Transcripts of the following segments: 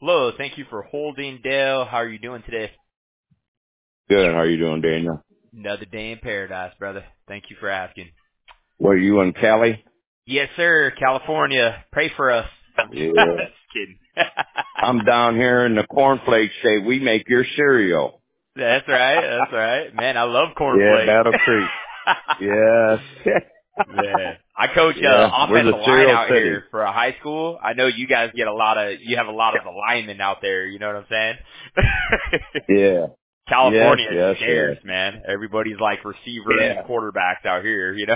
Hello, thank you for holding, Dale. How are you doing today? Good. How are you doing, Daniel? Another day in paradise, brother. Thank you for asking. Were you in Cali? Yes, sir. California. Pray for us. Yeah. Just kidding. I'm down here in the cornflake state. We make your cereal. That's right. That's right. Man, I love Yeah, cornflakes. Battle Creek. Yes. Man, I coach Yeah, we're the offensive line cereal out city. here for a high school. I know you guys get you have a lot of the linemen out there. You know what I'm saying? Yeah. Yes, California is yes, scarce, yes. man. Everybody's like receivers and Yeah. quarterbacks out here, you know?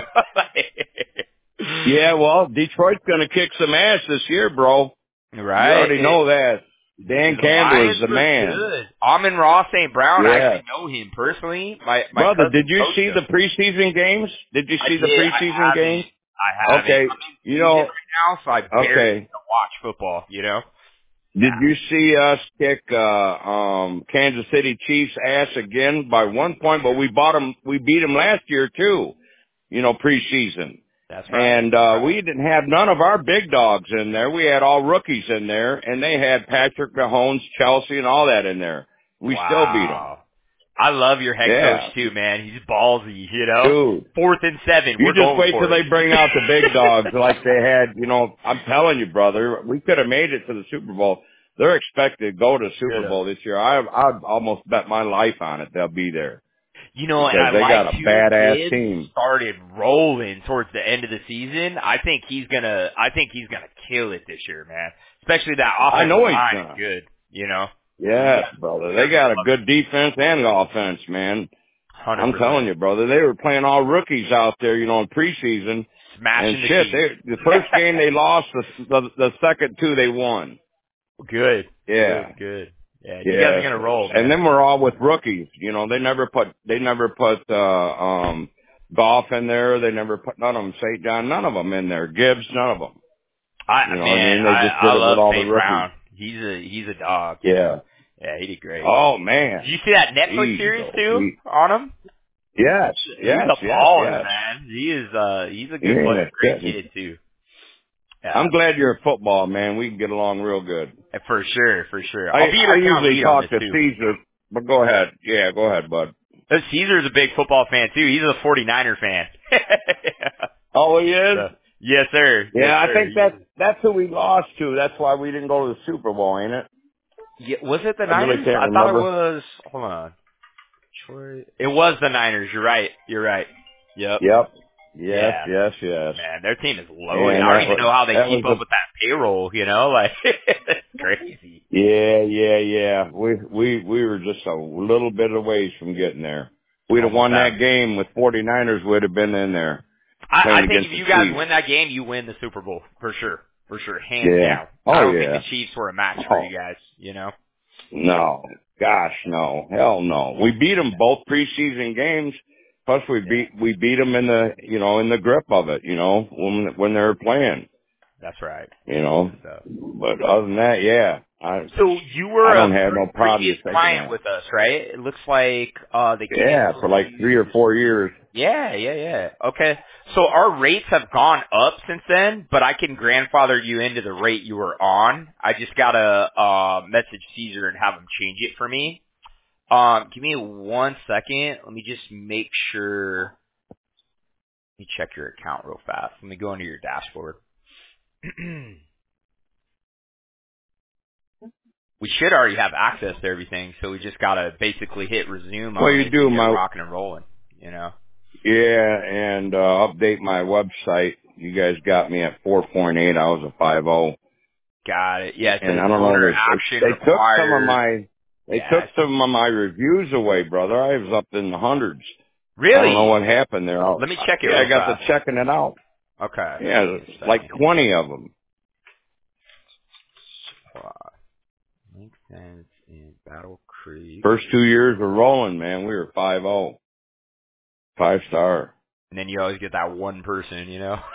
Yeah, well, Detroit's going to kick some ass this year, bro. You Right. already know that. Dan The Campbell is Lions the look man. good. Amon-Ra St. Brown, I Yeah. actually know him personally. My Brother, cousin did you coached see him. the preseason games? Did you I see the did. preseason games? I haven't. Okay. I'm in You season know, right now, so I barely okay. get to watch football, you know? Did you see us kick Kansas City Chiefs ass again by 1 point? But we beat them last year too, preseason. That's right. And we didn't have none of our big dogs in there. We had all rookies in there, and they had Patrick Mahomes, Chelsea, and all that in there. We still beat them. Wow. I love your head coach Yeah, too, man. He's ballsy, you know? dude. 4th and 7, You we're just going wait till for it. they bring out the big dogs like they had, I'm telling you, brother, we could have made it to the Super Bowl. They're expected to go to the Super Should've. Bowl this year. I'd almost bet my life on it they'll be there You know, and because I they like got a too, badass Gibbs team. started rolling towards the end of the season. I think he's gonna kill it this year, man. Especially that I offensive know he's line is gonna. good, you know? So Yes, brother. you They guys are got gonna a love good defense and offense, man. it. I'm telling 100%. you, brother. They were playing all rookies out there, in preseason. And Smashing the shit, Chiefs. the first game they lost, the second two they won. Good. Yeah. Yeah, you guys are Yes. gonna roll, And man. then we're all with rookies. They never put Goff in there. They never put none of them, St. John, none of them in there. Gibbs, none of them. You know what I mean? They just I did it with love all the St. rookies. Brown. He's a dog, you know? Yeah. Yeah, he did great. Oh Did man. you see that Netflix He's series too on him? yes, He's yes, a yes, baller, yes. man. He's a He good ain't player. a Great kid. kid too. I'm Yeah, glad you're a football man. We can get along real good. for sure. I'll be I your account usually lead on talk this to too. Caesar, but go ahead. Yeah, go ahead, bud. Caesar's a big football fan too. He's a 49er fan. Oh, he is? So, yes, sir. Yes, Yeah, I sir. think that's who we lost to. That's why we didn't go to the Super Bowl, ain't it? Yeah, was it the I really Niners? can't I thought it remember. was. Hold on. Detroit. It was the Niners. You're right. Yep. Yep. Yes, Yeah. yes, yes. Man, their team is loaded. And I don't even know how they that keep was up with that payroll. You know, like it's crazy. yeah. We were just a little bit of ways from getting there. We'd have Almost won have that it. game with 49ers would have been in there I playing think against if the you guys Chiefs. win that game, you win the Super Bowl for sure. For sure, hands Yeah. down. I Oh don't think the yeah. Chiefs were a match for Oh you guys. You know. no. Gosh no. Hell no. We beat them both preseason games. Plus Yeah, we beat them in the in the grip of it. When they were playing. that's right. So. But other than that, yeah, So you I were don't a have no problem previous just taking client that. with us, right? It looks like they canceled Yeah, for like 3 or you. 4 years. Yeah. Okay. So our rates have gone up since then, but I can grandfather you into the rate you were on. I just gotta message Caesar and have him change it for me. Give me 1 second. Let me just make sure. Let me check your account real fast. Let me go into your dashboard. We should already have access to everything, so we just gotta basically hit resume Well, on you it and do get my rocking and rolling. You know. and update my website. You guys got me at 4.8. I was a 5.0, Got it. Yeah, it and says I don't know. owner action They took some of required. my Yeah. reviews away, brother. I was up in the hundreds. I don't know Really? what happened there. Let me check it I real got to fast. checking it out. Okay. Yeah, Give me a like second. 20 of them. Link sense in Battle Creek. First 2 years were rolling, man. We were 5.0, 5-star. And then you always get that one person, you know?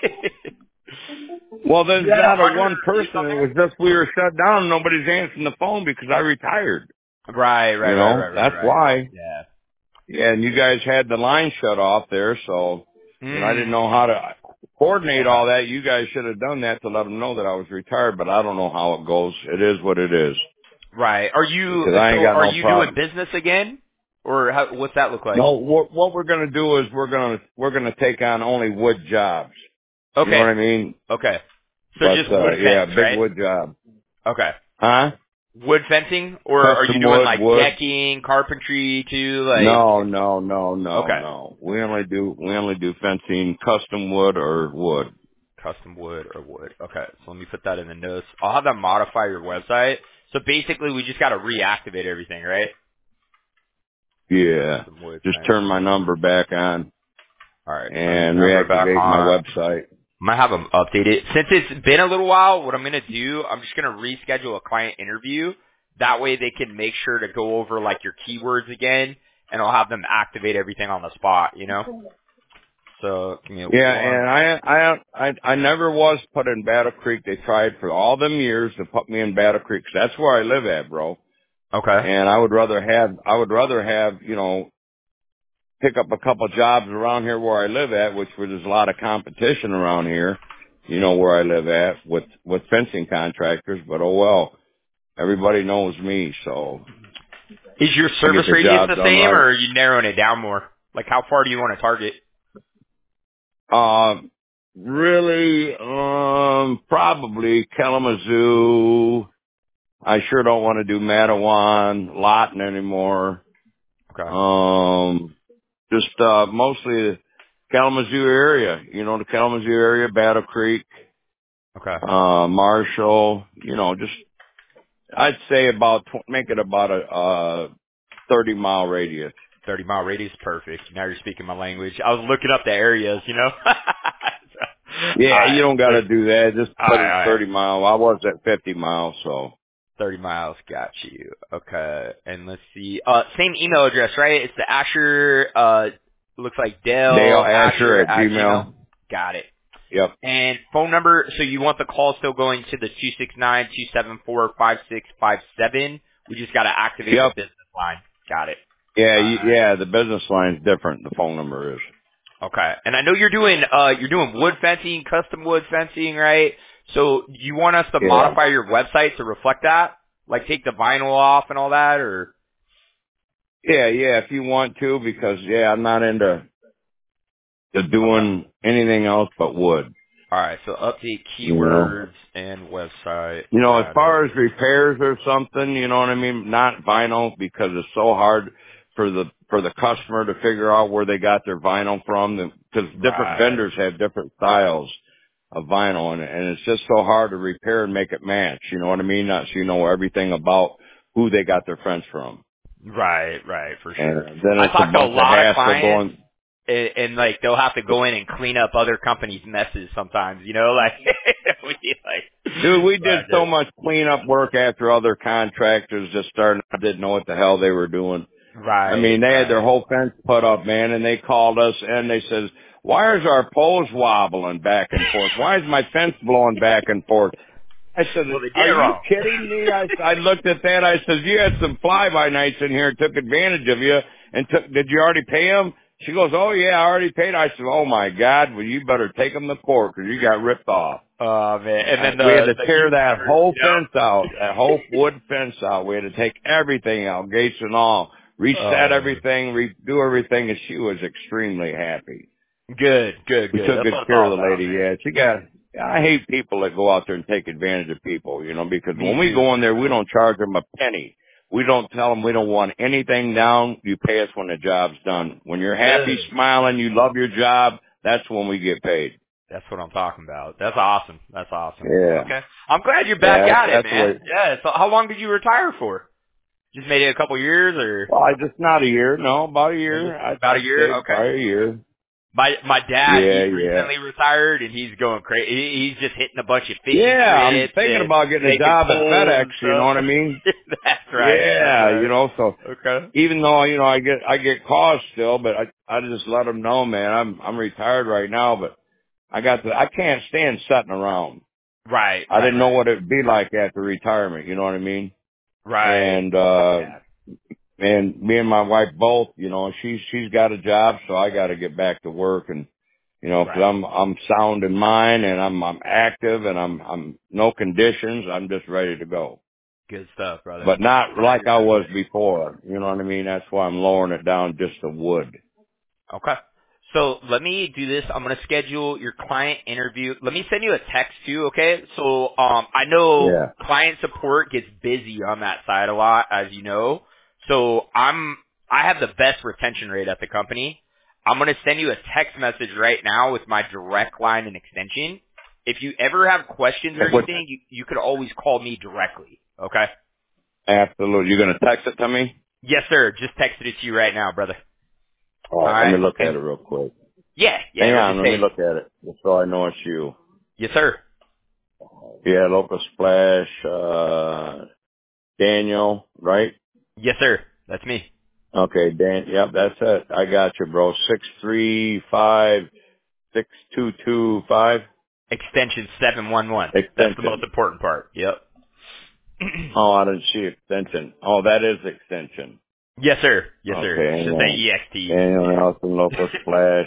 Well, there's You had not a 100 one reviews person. on It there? was just we were shut down. Nobody's answering the phone because I retired. Right. That's why. Yeah. Yeah, and you guys had the line shut off there, so I didn't know how to coordinate all that. You guys should have done that to let them know that I was retired, but I don't know how it goes. It is what it is. Right. Are you Because I ain't got are no you doing problem. business again, or what's that look like? No, what we're gonna do is we're gonna take on only wood jobs. You know Okay. what I mean? Okay. So But just wood yeah, fence, big right? wood job. Okay. Huh? Wood fencing, or are you Custom doing wood, like wood. decking, carpentry too? Like, No. okay, We only do fencing, custom wood or wood. custom wood or wood. Okay, so let me put that in the notes. I'll have them modify your website. So basically, we just got to reactivate everything, right? Yeah. Custom wood Just turn my fencing. number back on All right, turn your and number back reactivate my on. website. I might have them update it. Since it's been a little while, what I'm going to do, I'm just going to reschedule a client interview. That way they can make sure to go over like your keywords again, and I'll have them activate everything on the spot, you know? So, give me Yeah, one. and I never was put in Battle Creek. They tried for all them years to put me in Battle Creek. 'Cause that's where I live at, bro. Okay. And I would rather have, you know, pick up a couple jobs around here where I live at, which where there's a lot of competition around here, you know, where I live at with fencing contractors, but oh well, everybody knows me, so Is your I get service the radius job the done same, or right. are you narrowing it down more? Like, how far do you want to target? Really, probably Kalamazoo. I sure don't want to do Mattawan, Lawton anymore. Okay. Just mostly the Kalamazoo area. You know, the Kalamazoo area, Battle Creek, Okay. Marshall. You know, just I'd say about make it about a 30-mile radius. 30-mile radius, perfect. Now you're speaking my language. I was looking up the areas, you know? Yeah, you Alright. don't got to do that. Just put it Alright. 30 mile. I was at 50 miles, so 30 miles, got you. Okay. And let's see. Same email address, right? It's the Asher, looks like Dale Dale Asher Asher at at Gmail. Gmail. Got it. Yep. And phone number, so you want the call still going to the 269-274-5657. We just got to activate the Yep. business line. Got it. Yeah, Alright. yeah, the business line's different. The phone number is. Okay. And I know you're doing wood fencing, custom wood fencing, right? So you want us to Yeah. modify your website to reflect that? Like take the vinyl off and all that, or? Yeah, if you want to, because yeah, I'm not into Okay. doing anything else but wood. Alright, so update You know. keywords and website. You know, as Got it. far as repairs or something, you know what I mean? Not vinyl because it's so hard for the customer to figure out where they got their vinyl from because different Right. vendors have different styles of vinyl and it's just so hard to repair and make it match. You know what I mean? Not so you know everything about who they got their friends from. Right, for sure. And then I it's a talk to a bunch of lot of hassle clients, going. and like they'll have to go in and clean up other companies' messes sometimes. You know, like we like. Dude, we did But, so much cleanup work after other contractors just started, didn't know what the hell they were doing. I mean, they had their right. whole fence put up, man, and they called us and they says, why is our poles wobbling back and forth? Why is my fence blowing back and forth? I said, Well, they did are it you wrong. kidding me? I looked at that. I said, you had some fly-by nights in here and took advantage of you and did you already pay them? She goes, oh yeah, I already paid. I said, oh my God, well you better take them to court because you got ripped off. Oh man, and then We had to the heat tear that covers, whole you know. fence out, that whole wood fence out. We had to take everything out, gates and all, reset everything, redo everything, and she was extremely happy. Good. We took That's good what it's care of all the about, lady. man. Yeah, I hate people that go out there and take advantage of people, you know, because Me when we too. go in there, we don't charge them a penny. We don't tell them we don't want anything down. You pay us when the job's done. When you're happy, Good. smiling, you love your job, that's when we get paid. That's what I'm talking about. That's awesome. Yeah. Okay. I'm glad you're back Yeah, at it, that's the way. man. Yeah. So how long did you retire for? Just made it a couple years, or Well, I just not a year. No, about a year. about a I'd year? say Okay. probably a year. My dad, Yeah, he's yeah. recently retired and he's going crazy. He's just hitting a bunch of fishing Yeah, I'm trips thinking and about getting a making job at poles FedEx, and you know stuff. what I mean? That's right. Yeah, you know, so Okay. even though, you know, I get calls still, but I just let them know, man, I'm retired right now, but I can't stand sitting around. Right. I didn't know what it'd be like after retirement, you know what I mean? Right. And, Yeah. and me and my wife both, you know, she's got a job, so I got to get back to work and Because Right. I'm sound in mind and I'm active and I'm no conditions. I'm just ready to go. Good stuff, brother. But not Glad like you're I happy was with it. before. You know what I mean? That's why I'm lowering it down just to wood. Okay. So let me do this. I'm going to schedule your client interview. Let me send you a text too, okay? So I know Yeah. client support gets busy on that side a lot, as you know. So I have the best retention rate at the company. I'm going to send you a text message right now with my direct line and extension. If you ever have questions or What? anything, you could always call me directly, okay? Absolutely. You're going to text it to me? Yes, sir. Just texted it to you right now, brother. All All right. Let right. me look at And it real quick. yeah, Hang it'll on. just Let me say, look at it just so I know it's you. yes, sir. Yeah. Local Splash, Daniel, right? Yes, sir. That's me. Okay. Yep. That's it. I got you, bro. 6356225 Extension 711. That's the most extension. important part. Yep. Oh, I didn't see extension. Oh, that is extension. Yes, sir. Yes, sir. Okay, It hang should say on. EXT. Daniel Nelson, local splash,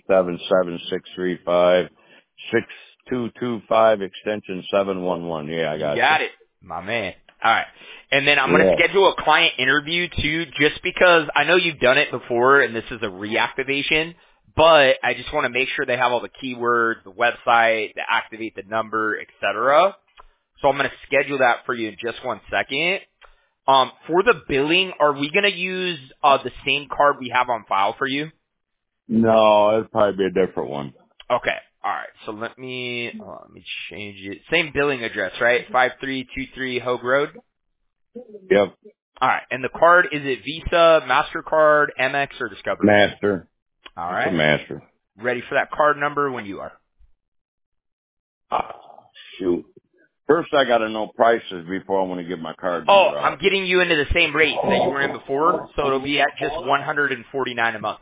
877-635-6225, extension 711. Yeah, I You got you. got it, my man. All right. And then I'm going to Yeah. schedule a client interview too, just because I know you've done it before and this is a reactivation, but I just want to make sure they have all the keywords, the website, to activate the number, etc. So I'm going to schedule that for you in just one second. For the billing, are we going to use the same card we have on file for you? No, it'd probably be a different one. Okay. All right. So let me change it. Same billing address, right? 5323 Hogue Road. Yep. All right. And the card, is it Visa, MasterCard, Amex, or Discover? Master. All It's a right. master. Ready for that card number when you are. Ah, shoot. First I gotta know prices before I want to give my card Oh, number I'm out. getting you into the same rates that you were in before, so it'll be at just $149 a month.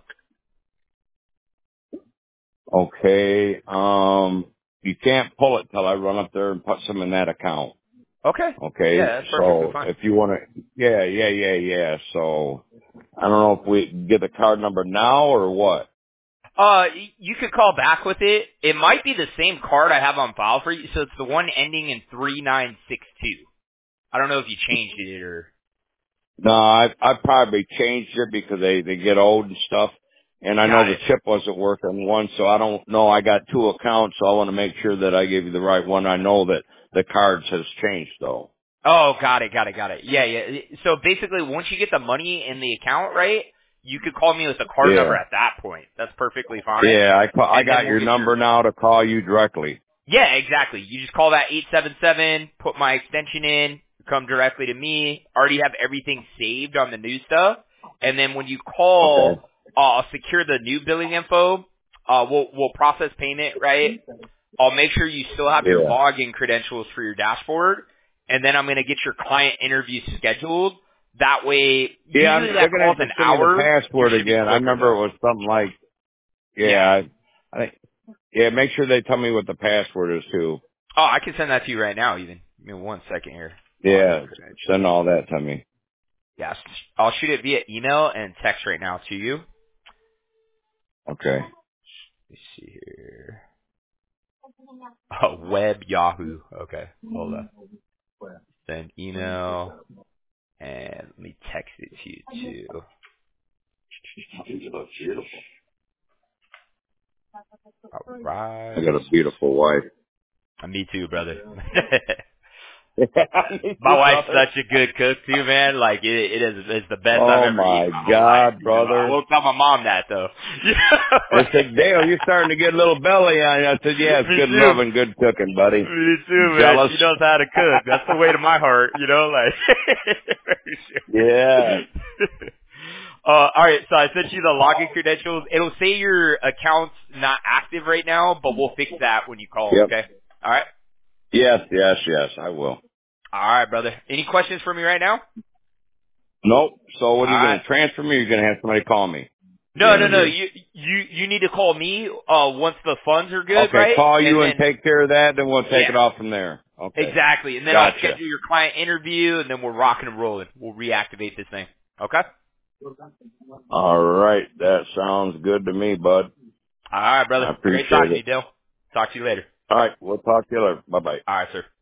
Okay, you can't pull it till I run up there and put some in that account. Okay. Yeah, Okay, that's perfectly so fine. if you want to, yeah. So I don't know if we can get the card number now or what. You could call back with it. It might be the same card I have on file for you, so it's the one ending in 3962. I don't know if you changed it or. No, I probably changed it because they get old and stuff, and I know Got the it. chip wasn't working one, so I don't know. I got two accounts, so I want to make sure that I give you the right one. I know that the cards has changed though. Oh, got it. Yeah. So basically, once you get the money in the account, right, you could call me with the card number Yeah, at that point. That's perfectly fine. yeah. I And then got we'll your get your. number now to call you directly. Yeah, exactly. You just call that 877, put my extension in, come directly to me. Already have everything saved on the new stuff. And then when you call, Okay. I'll secure the new billing info. We'll process payment, right? I'll make sure you still have your Yeah. login credentials for your dashboard, and then I'm going to get your client interview scheduled. That way, Yeah, usually they're that gonna call's have to an send me the hour. Yours password should be again. I quicker remember though. it was something like, Yeah. I think, yeah. Make sure they tell me what the password is too. Oh, I can send that to you right now. Even give me one second here. Login Yeah, credentials. send all that to me. Yeah, I'll shoot it via email and text right now to you. Okay. Let me see here. Oh, web Yahoo. Okay, hold on. Send email and let me text it to you too. You look beautiful. All I right. got a beautiful wife. Me too, brother. Me My too, wife's brother. such a good cook too, man. Like it is it's the best I've Oh ever eaten my my whole life. God, You know, I brother. won't tell my mom that though. They said, Dale, you're starting to get a little belly on you. I said, yeah, it's Me good too. loving, good cooking, buddy. Me You too, man. jealous? She knows how to cook. That's the way to my heart, you know, like very Yeah. sure. All right, so I sent you the login credentials. It'll say your account's not active right now, but we'll fix that when you call, Yep. okay? All right? Yes, I will. All right, brother. Any questions for me right now? Nope. So All what are you right. going to transfer me or are you going to have somebody call me? The No. interview. You need to call me once the funds are good, Okay, right? call And you and then take care of that, then we'll take yeah, it off from there. Okay. exactly. And then I'll Gotcha. schedule your client interview, and then we're rocking and rolling. We'll reactivate this thing. Okay. All right. That sounds good to me, bud. All right, I brother. Great appreciate talking to it. you, Dale. Talk to you later. All right. We'll talk to you later. Bye bye. All right, sir.